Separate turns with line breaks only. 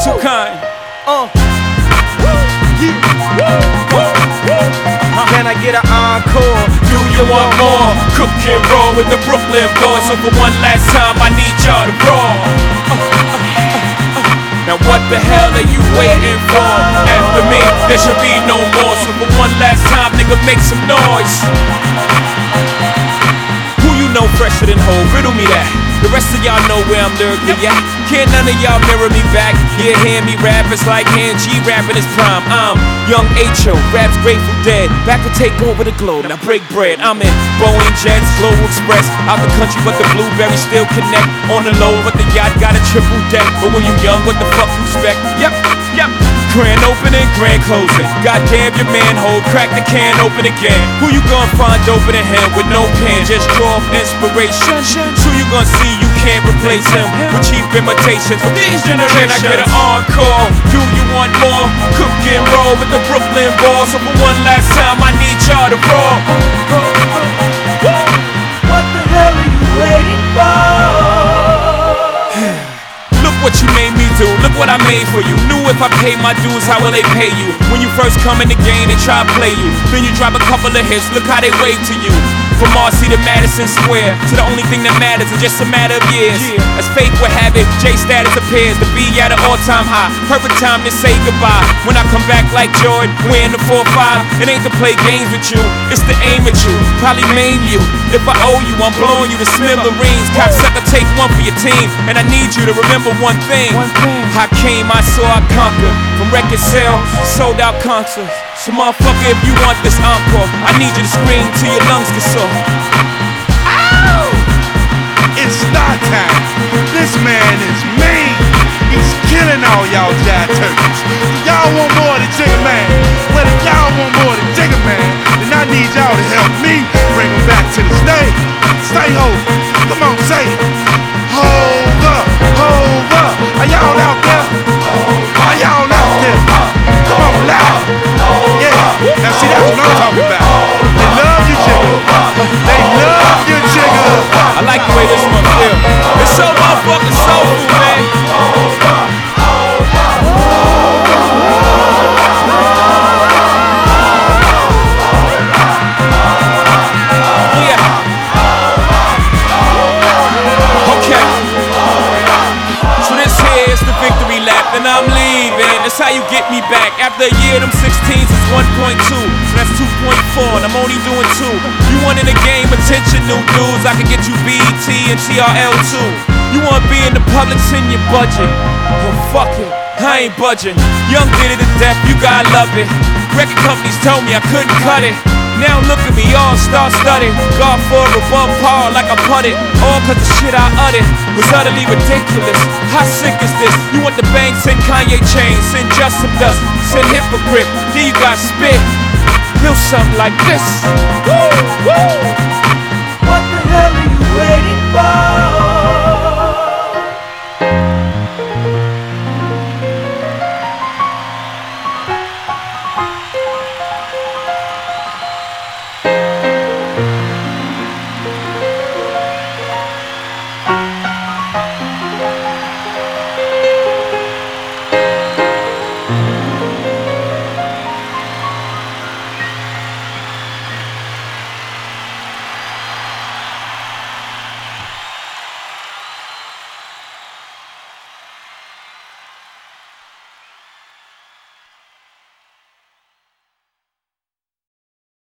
too kind.
Can I get an encore?
Do you want more? Cook and roll with the Brooklyn boys. So for one last time, I need y'all to roll. Now what the hell are you waiting for? After me, there should be no more. So for one last time, nigga, make some noise. Who you know fresher than Ho? Riddle me that. The rest of y'all know where I'm lyrically at. Can't none of y'all mirror me back. Yeah, hear me rap, it's like hand G rapping his prime. I'm Young H.O., raps Grateful Dead. Back to take over the globe, now break bread. I'm in Boeing Jets, Global Express. Out the country, but the blueberries still connect. On the low, but the yacht got a triple deck. But when you young, what the fuck you expect? Yep. Grand opening, grand closing. Goddamn your manhole, crack the can open again. Who you gonna find open in him with no pen? Just draw up inspiration. Who you gonna see you can't replace him with cheap imitations from these generations? Can I get an encore? Do you want more? Cook and roll with the Brooklyn boys. So for one last time, I need y'all to roll.
What the hell are you waiting for?
What you made me do, look what I made for you. Knew if I paid my dues, how will they pay you? When you first come in the game, they try to play you. Then you drop a couple of hits, look how they wave to you. From Marcy to Madison Square, to the only thing that matters is just a matter of years. As fate would have it, J status appears to be at an all-time high. Perfect time to say goodbye. When I come back like Jordan, wearing the 4-5. It ain't to play games with you, it's to aim at you. Probably maim you. If I owe you, I'm blowing you to smithereens. Cocksucker, take one for your team, and I need you to remember one thing. I came, I saw, I conquered. From record sale, sold out concerts. So motherfucker, if you want this encore, I need you to scream till your lungs get sore.
Ow! It's start time. This man is mean. He's killing all y'all jive turkeys. Y'all want more than Jigga Man? Well, if y'all want more than Jigga Man, then I need y'all to help me bring him back to the stage. Say ho. Come on, say it. Hold up, hold up. Are y'all out there? Are y'all out there? Come on, loud. Yeah, now see, that's what I'm talking about. They love you, Jigga. They love you, Jigga.
I like the way this one feels. It's so motherfucking soulful, man. And I'm leaving, that's how you get me back. After a year, them 16s is 1.2, so that's 2.4, and I'm only doing 2. You want in the game, attention, new dudes, I can get you BET and TRL too. You want to be in the public, send your budget. Well, fuck it, I ain't budging. Young did it to death, you gotta love it. Record companies told me I couldn't cut it. Now look at me, all star-studded. God for above par like I putted. All cause the shit I uttered was utterly ridiculous. How sick is this? You want the bang, send Kanye chains, send Justin Dust, send Hypocrite. Then you got spit. Feel something like this. Woo, woo.